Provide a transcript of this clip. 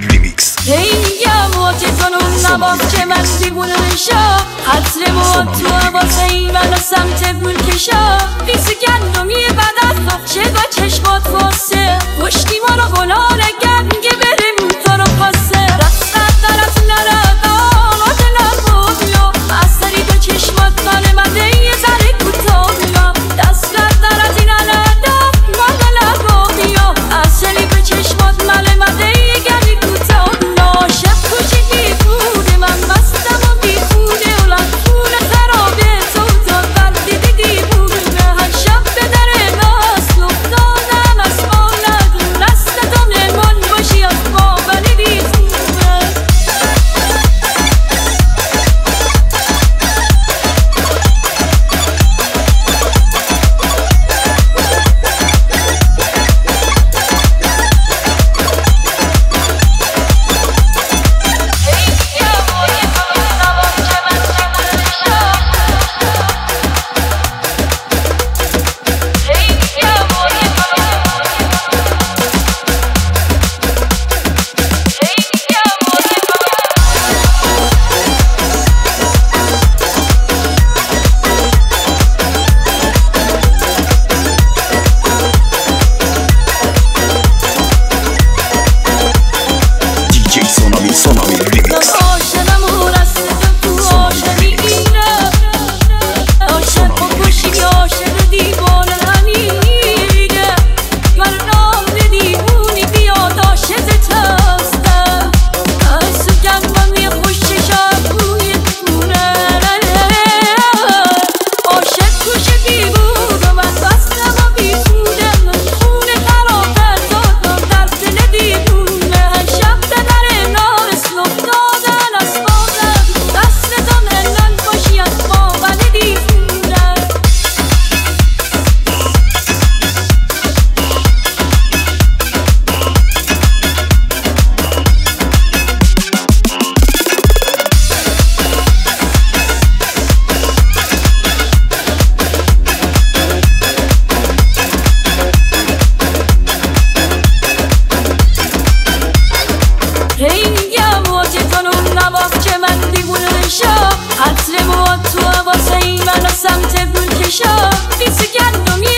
ریمیکس. هیم و تکانون نباز که من دیوونه میشا عطر مواد تو حواسه منو سمت گل کشا بیس گندمی بعد از بخشه با چشمات واسه پشتی ما رو گلال گنگه بریم تو رو پاسه رفتت در از نردام و دلم بودیا از سری دو چشمات مال مده یه ذره کوتاهیا دستت در از این علدام مال لبابیا از سری به چشمات مال مده یه گلی کوتاهیا شب کوچی دیفوده من مستم و بیخوده و لطفون خرابه تو تا وقتی دیوونه هر شب به در ناس افتادم از مالت دستتو نمان باشی از ما ولی بیخونه عطر مواد تو حواسه منو سمت گل کشا بیس گندمی